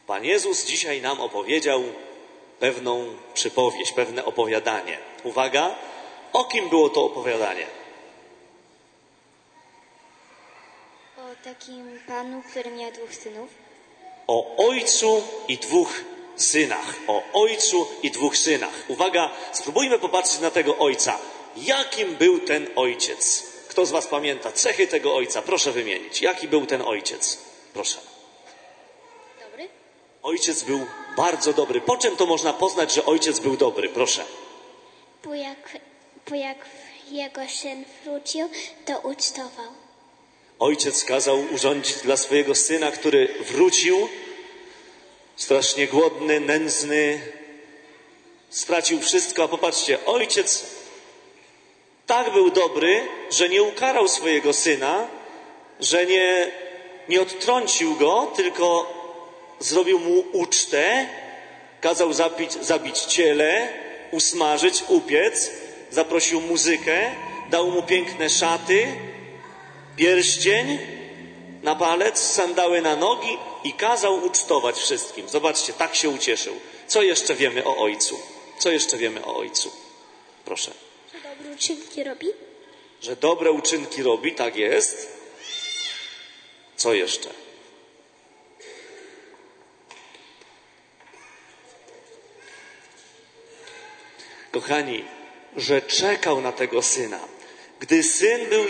Pan Jezus dzisiaj nam opowiedział pewną przypowieść, pewne opowiadanie. Uwaga, o kim było to opowiadanie? O takim panu, który miał 2 synów. O ojcu i 2 synach. O ojcu i 2 synach. Uwaga, spróbujmy popatrzeć na tego ojca. Jakim był ten ojciec? Kto z was pamięta cechy tego ojca? Proszę wymienić. Jaki był ten ojciec? Proszę. Dobry? Ojciec był bardzo dobry. Po czym to można poznać, że ojciec był dobry? Proszę. Bo jak jego syn wrócił, to ucztował. Ojciec kazał urządzić dla swojego syna, który wrócił, strasznie głodny, nędzny, stracił wszystko, a popatrzcie, ojciec tak był dobry, że nie ukarał swojego syna, że nie odtrącił go, tylko zrobił mu ucztę, kazał zabić ciele, usmażyć, upiec, zaprosił muzykę, dał mu piękne szaty, pierścień na palec, sandały na nogi i kazał ucztować wszystkim. Zobaczcie, tak się ucieszył. Co jeszcze wiemy o ojcu? Co jeszcze wiemy o ojcu? Proszę. Że dobre uczynki robi? Że dobre uczynki robi, tak jest. Co jeszcze? Kochani, że czekał na tego syna. Gdy syn był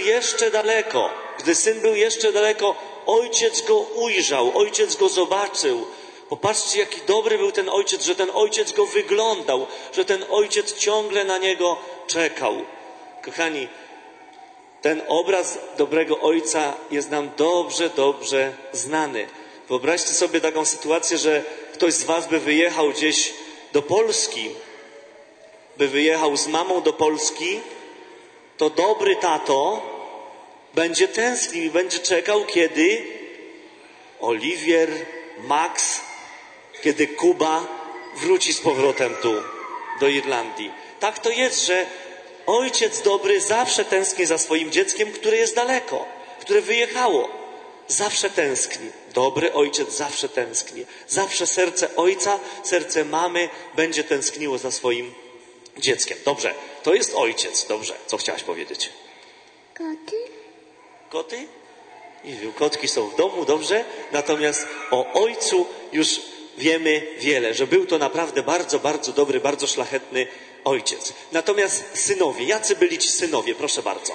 jeszcze daleko, ojciec go ujrzał, ojciec go zobaczył. Popatrzcie, jaki dobry był ten ojciec, że ten ojciec go wyglądał, że ten ojciec ciągle na niego czekał. Kochani, ten obraz dobrego ojca jest nam dobrze, dobrze znany. Wyobraźcie sobie taką sytuację, że ktoś z was by wyjechał gdzieś do Polski, by wyjechał z mamą do Polski, to dobry tato będzie tęsknił i będzie czekał, kiedy Oliwier, Max, kiedy Kuba wróci z powrotem tu, do Irlandii. Tak to jest, że ojciec dobry zawsze tęskni za swoim dzieckiem, które jest daleko, które wyjechało. Zawsze tęskni. Dobry ojciec zawsze tęskni. Zawsze serce ojca, serce mamy będzie tęskniło za swoim dzieckiem. Dobrze, to jest ojciec. Dobrze, co chciałaś powiedzieć? Koty? Koty? Nie wiem, kotki są w domu, dobrze. Natomiast o ojcu już wiemy wiele, że był to naprawdę bardzo, bardzo dobry, bardzo szlachetny ojciec. Natomiast synowie, jacy byli ci synowie? Proszę bardzo.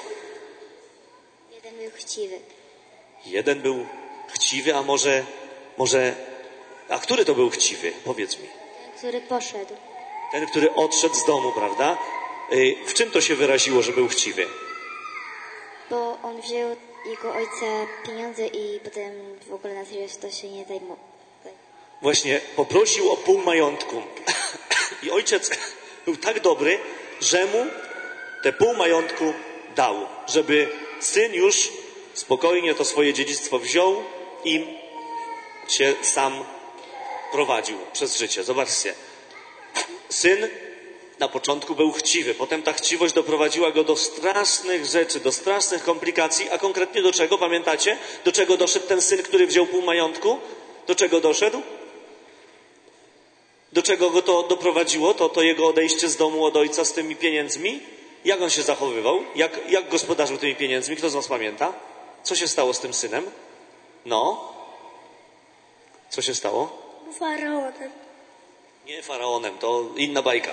Jeden był chciwy. Jeden był chciwy, a może... A który to był chciwy? Powiedz mi. Ten, który poszedł. Ten, który odszedł z domu, prawda? W czym to się wyraziło, że był chciwy? Bo on wziął jego ojca pieniądze i potem w ogóle na serio to się nie zajmował. Właśnie poprosił o pół majątku. I ojciec był tak dobry, że mu te pół majątku dał, żeby syn już spokojnie to swoje dziedzictwo wziął i się sam prowadził przez życie. Zobaczcie. Syn na początku był chciwy, potem ta chciwość doprowadziła go do strasznych rzeczy, do strasznych komplikacji, a konkretnie do czego, pamiętacie? Do czego doszedł ten syn, który wziął pół majątku? Do czego doszedł? Do czego go to doprowadziło? To jego odejście z domu od ojca z tymi pieniędzmi? Jak on się zachowywał? Jak gospodarzył tymi pieniędzmi? Kto z was pamięta? Co się stało z tym synem? No? Co się stało? Faraonem. Nie faraonem, to inna bajka.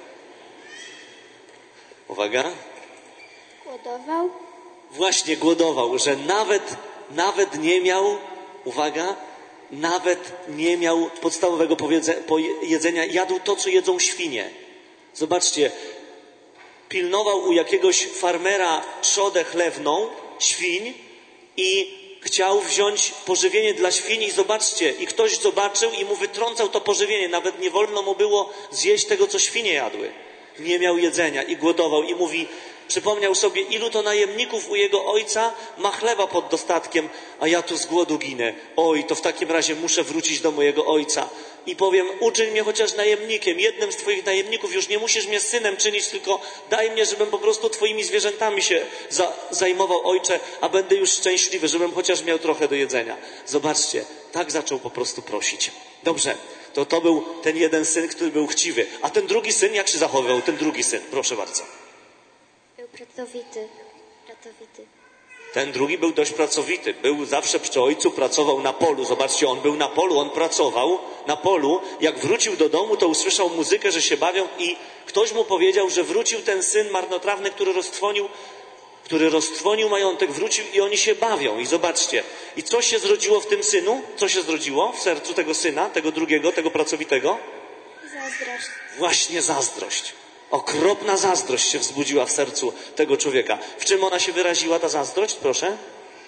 Uwaga. Głodował. Właśnie głodował, że nawet nie miał, uwaga, nawet nie miał podstawowego jedzenia. Jadł to, co jedzą świnie. Zobaczcie, pilnował u jakiegoś farmera trzodę chlewną świń i chciał wziąć pożywienie dla świń i zobaczcie, i ktoś zobaczył i mu wytrącał to pożywienie. Nawet nie wolno mu było zjeść tego, co świnie jadły. Nie miał jedzenia i głodował i mówi, Przypomniał sobie, ilu to najemników u jego ojca ma chleba pod dostatkiem, a ja tu z głodu ginę. Oj, to w takim razie muszę wrócić do mojego ojca. I powiem, uczyń mnie chociaż najemnikiem, jednym z twoich najemników, już nie musisz mnie synem czynić, tylko daj mnie, żebym po prostu twoimi zwierzętami się zajmował, ojcze, a będę już szczęśliwy, żebym chociaż miał trochę do jedzenia. Zobaczcie, tak zaczął po prostu prosić. Dobrze, to był ten jeden syn, który był chciwy. A ten drugi syn, jak się zachowywał? Ten drugi syn, proszę bardzo. Był pracowity. Ten drugi był dość pracowity. Był zawsze przy ojcu, pracował na polu. Zobaczcie, on był na polu, on pracował na polu. Jak wrócił do domu, to usłyszał muzykę, że się bawią i ktoś mu powiedział, że wrócił ten syn marnotrawny, który roztrwonił majątek, wrócił i oni się bawią. I zobaczcie, i co się zrodziło w tym synu? Co się zrodziło w sercu tego syna, tego drugiego, tego pracowitego? Zazdrość. Właśnie zazdrość. Okropna zazdrość się wzbudziła w sercu tego człowieka. W czym ona się wyraziła, ta zazdrość? Proszę.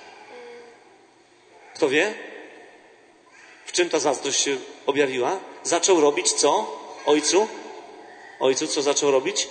Kto wie? W czym ta zazdrość się objawiła? Zaczął robić co? Ojcu? Ojcu co zaczął robić?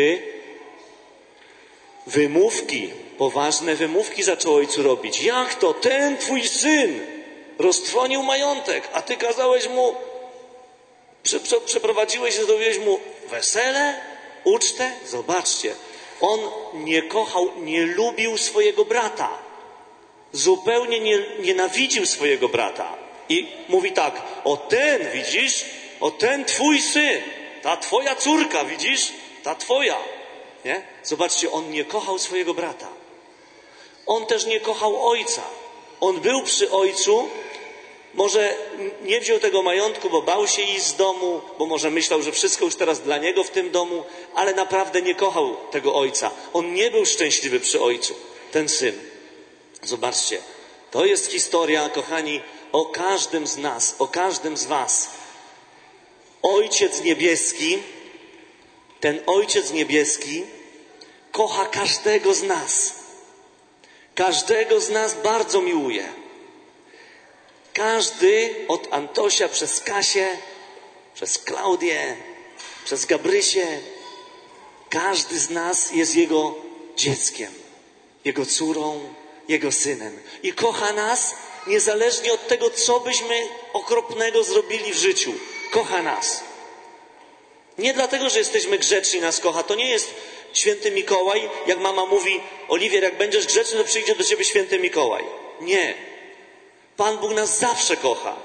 Wymówki. Poważne wymówki zaczął ojcu robić. Jak to? Ten twój syn roztrwonił majątek, a ty kazałeś mu, przeprowadziłeś i zrobiłeś mu wesele, ucztę? Zobaczcie, on nie kochał, nie lubił swojego brata. Zupełnie nienawidził swojego brata. I mówi tak, o ten, widzisz, o ten twój syn, ta twoja córka, widzisz, ta twoja. Nie? Zobaczcie, on nie kochał swojego brata. On też nie kochał ojca. On był przy ojcu, może nie wziął tego majątku, bo bał się iść z domu, bo może myślał, że wszystko już teraz dla niego w tym domu, ale naprawdę nie kochał tego ojca. On nie był szczęśliwy przy ojcu, ten syn. Zobaczcie, to jest historia, kochani, o każdym z nas, o każdym z was. Ojciec niebieski, ten Ojciec niebieski kocha każdego z nas. Każdego z nas bardzo miłuje. Każdy od Antosia przez Kasię, przez Klaudię, przez Gabrysię, każdy z nas jest Jego dzieckiem, Jego córą, Jego synem. I kocha nas niezależnie od tego, co byśmy okropnego zrobili w życiu. Kocha nas. Nie dlatego, że jesteśmy grzeczni, nas kocha. To nie jest święty Mikołaj, jak mama mówi, Oliwier, jak będziesz grzeczny, to przyjdzie do ciebie święty Mikołaj. Nie. Pan Bóg nas zawsze kocha.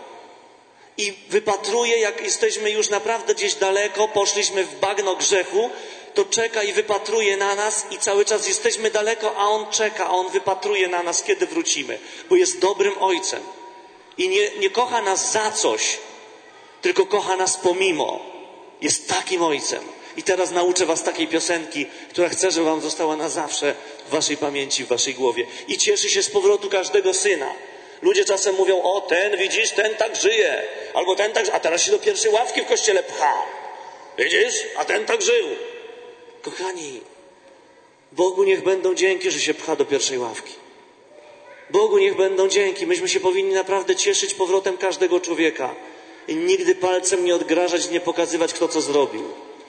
I wypatruje, jak jesteśmy już naprawdę gdzieś daleko, poszliśmy w bagno grzechu, to czeka i wypatruje na nas i cały czas jesteśmy daleko, a On czeka, a On wypatruje na nas, kiedy wrócimy. Bo jest dobrym Ojcem. I nie kocha nas za coś, tylko kocha nas pomimo. Jest takim Ojcem. I teraz nauczę was takiej piosenki, która chcę, żeby wam została na zawsze w waszej pamięci, w waszej głowie. I cieszy się z powrotu każdego syna. Ludzie czasem mówią, o ten, widzisz, ten tak żyje. Albo ten tak, a teraz się do pierwszej ławki w kościele pcha. Widzisz, a ten tak żył. Kochani, Bogu niech będą dzięki, że się pcha do pierwszej ławki. Bogu niech będą dzięki. Myśmy się powinni naprawdę cieszyć powrotem każdego człowieka. I nigdy palcem nie odgrażać, nie pokazywać, kto co zrobił.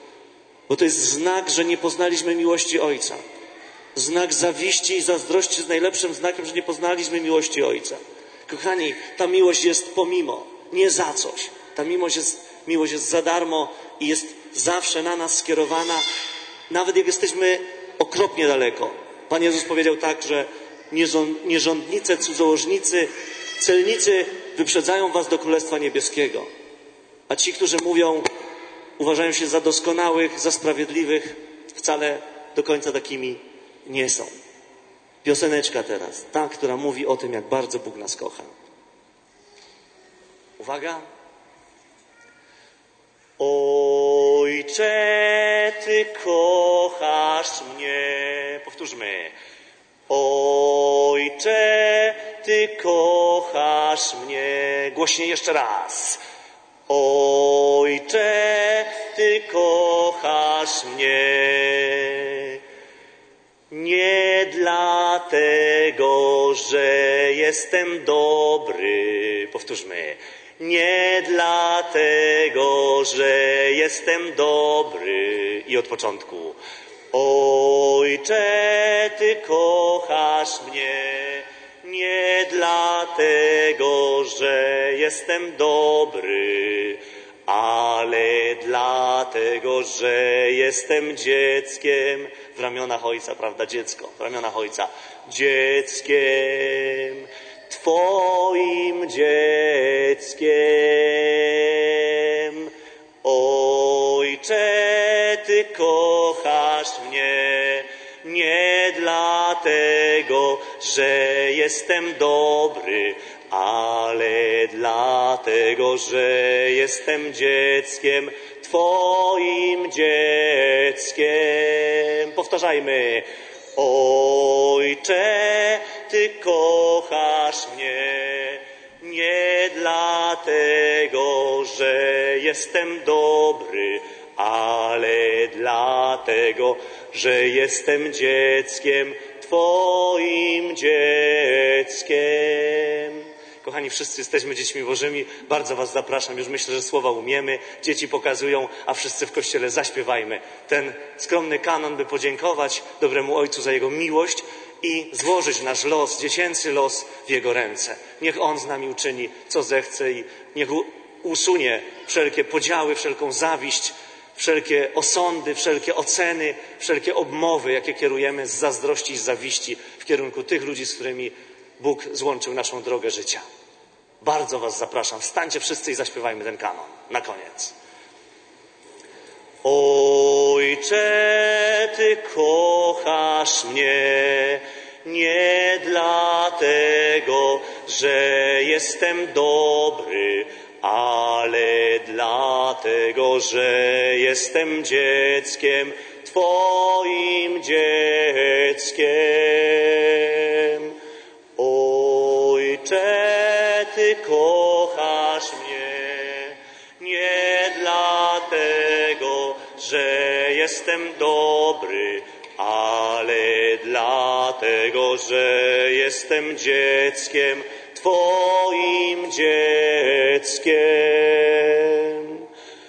Bo to jest znak, że nie poznaliśmy miłości Ojca. Znak zawiści i zazdrości jest najlepszym znakiem, że nie poznaliśmy miłości Ojca. Kochani, ta miłość jest pomimo, nie za coś. Ta miłość jest za darmo i jest zawsze na nas skierowana, nawet jak jesteśmy okropnie daleko. Pan Jezus powiedział tak, że nierządnice, cudzołożnicy, celnicy wyprzedzają was do Królestwa Niebieskiego. A ci, którzy mówią, uważają się za doskonałych, za sprawiedliwych, wcale do końca takimi nie są. Pioseneczka teraz, ta, która mówi o tym, jak bardzo Bóg nas kocha. Uwaga. Ojcze, Ty kochasz mnie. Powtórzmy. Ojcze, Ty kochasz mnie. Głośniej jeszcze raz. Ojcze, Ty kochasz mnie. Nie dlatego, że jestem dobry. Powtórzmy. Nie dlatego, że jestem dobry. I od początku. Ojcze, Ty kochasz mnie, nie dlatego, że jestem dobry, ale dlatego, że jestem dzieckiem w ramionach Ojca, prawda, dziecko, w ramionach Ojca, dzieckiem, Twoim dzieckiem. Ojcze, Ty kochasz mnie, nie dlatego, że jestem dobry, ale dlatego, że jestem dzieckiem, Twoim dzieckiem. Powtarzajmy. Ojcze, Ty kochasz mnie, nie dlatego, że jestem dobry, ale dlatego, że jestem dzieckiem, Twoim dzieckiem. Kochani, wszyscy jesteśmy dziećmi Bożymi. Bardzo Was zapraszam. Już myślę, że słowa umiemy. Dzieci pokazują, a wszyscy w Kościele zaśpiewajmy ten skromny kanon, by podziękować dobremu Ojcu za Jego miłość i złożyć nasz los, dziecięcy los w Jego ręce. Niech On z nami uczyni, co zechce i niech usunie wszelkie podziały, wszelką zawiść, wszelkie osądy, wszelkie oceny, wszelkie obmowy, jakie kierujemy z zazdrości i z zawiści w kierunku tych ludzi, z którymi Bóg złączył naszą drogę życia. Bardzo Was zapraszam. Wstańcie wszyscy i zaśpiewajmy ten kanon. Na koniec. Ojcze, Ty kochasz mnie, nie dlatego, że jestem dobry, ale dlatego, że jestem dzieckiem, Twoim dzieckiem. Ojcze, Ty kochasz mnie, nie dlatego, że jestem dobry, ale dlatego, że jestem dzieckiem, Twoim dzieckiem.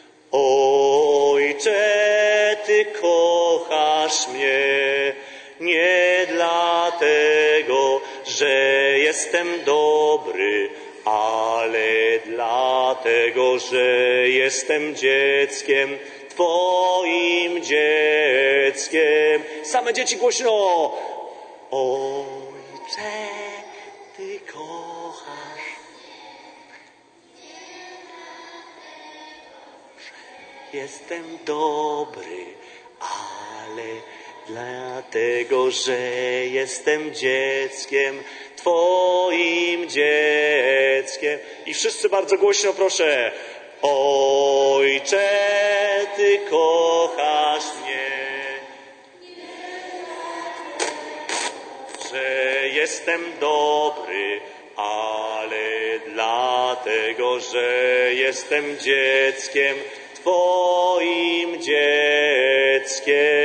Ojcze, Ty kochasz mnie, nie dlatego, że jestem dobry, ale dlatego, że jestem dzieckiem, Twoim dzieckiem. Same dzieci głośno. Ojcze, Ty kochasz. Jestem dobry, ale dlatego, że jestem dzieckiem, Twoim dzieckiem. I wszyscy bardzo głośno proszę. Ojcze, Ty kochasz mnie, że jestem dobry, ale dlatego, że jestem dzieckiem, Twoim dzieckiem.